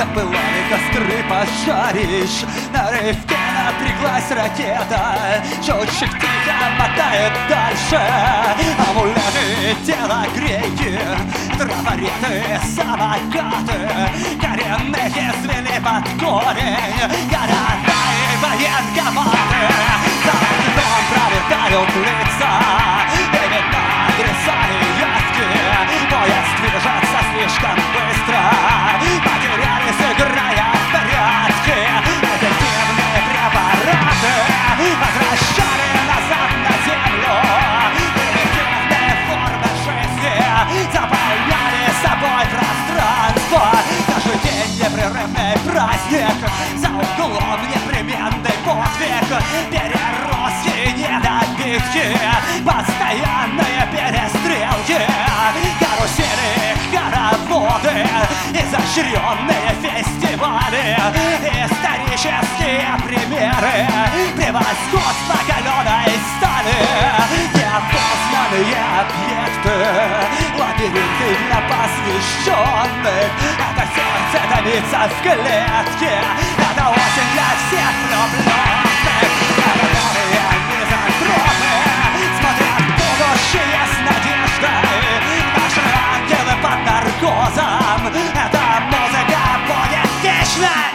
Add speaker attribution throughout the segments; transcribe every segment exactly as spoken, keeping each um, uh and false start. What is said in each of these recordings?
Speaker 1: до пылали костры пожаришь. На рывке напряглась ракета, счетчик тихо мотает дальше. Амулеты, тело греки, трафареты, самокаты, коренные звели под корень, города и военкоматы. За окном провертают лица, именно адреса и явки. Поезд движется слишком быстро, потерялись, играя в порядке. Эффективные препараты возвращали назад на землю. Примитивные формы жизни заполняли собой пространство. Каждый день непрерывный праздник, за углом непременный подвиг. Переростки, недобитки, постоянные перестрелки, карусели, хороводы, изощренные фестивали, исторические примеры превосходства каленой стали, неопознанные объекты, лабиринты для посвященных. Это сердце томится в клетке, это осень для всех влюбленных. Это новые мизантропы смотрят в будущее с надеждой. Наши ангелы под наркозом, эта музыка будет вечной.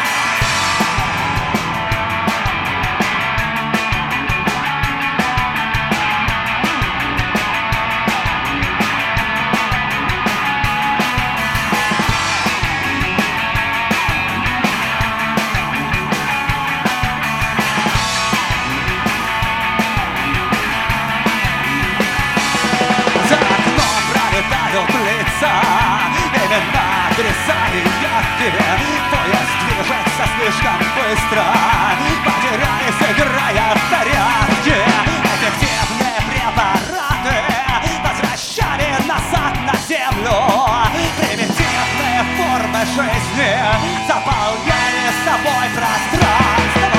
Speaker 1: Именно адреса и явки. Поезд движется слишком быстро, потерялись, играя в порядке. Эффективные препараты возвращали назад на землю. Примитивные формы жизни заполняли собой пространство.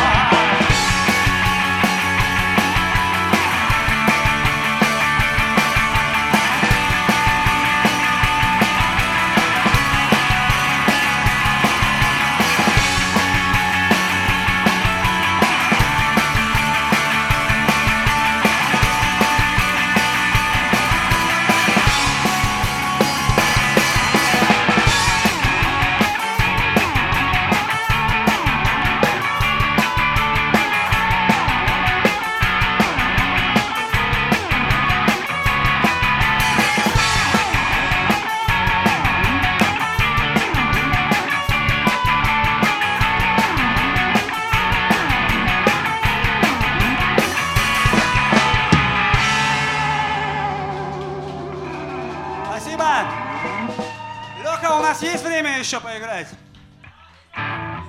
Speaker 1: Спасибо. Лёха, у нас есть время еще поиграть?